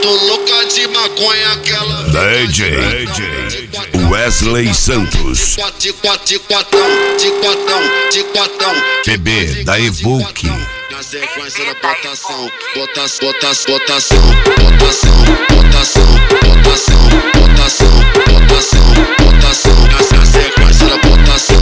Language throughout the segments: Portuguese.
Muito louca de maconha aquela. DJ Wesley Santos. De quatão. PB da Evoque. Na sequência da botação. Botação. Na sequência da botação.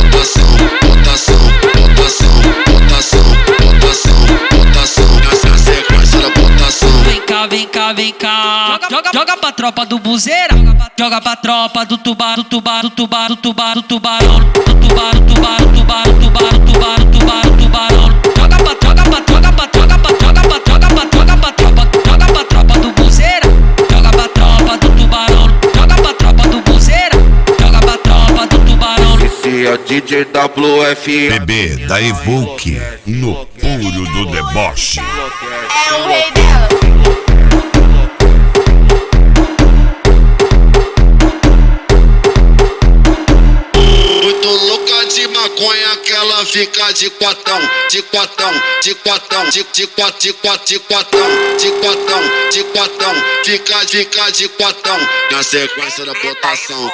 Na sequência da botação. Vem cá. Joga pra tropa do buzeira. Joga pra tropa do tubarão. Joga pra tropa do buzeira. Joga pra tropa do tubarão. Joga pra tropa do buzeira. Joga pra tropa do tubarão. Esse é o DJ WF. PB da Evoque. No puro do deboche. É o rei dela. Muito louca de maconha que ela fica de quatão. Fica de quatão. Na sequência da botação.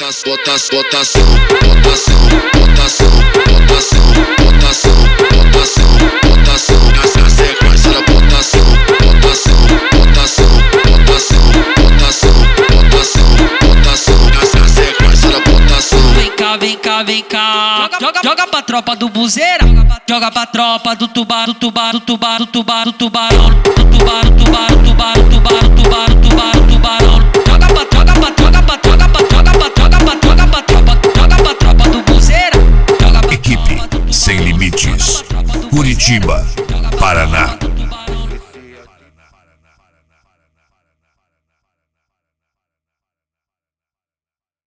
Na sequência da botação. Na sequência da botação. Vem cá. Joga pra tropa do buzeira. Joga pra tropa do tubarão.